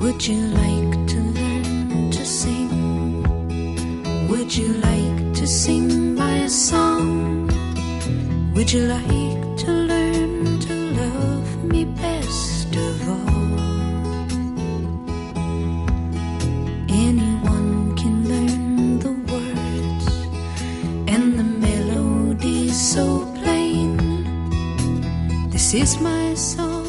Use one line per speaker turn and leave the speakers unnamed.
Would you like to learn to sing? Would you like to sing my song? Would you like to learn to love me best of all? Anyone can learn the words and the melody so plain. This is my song.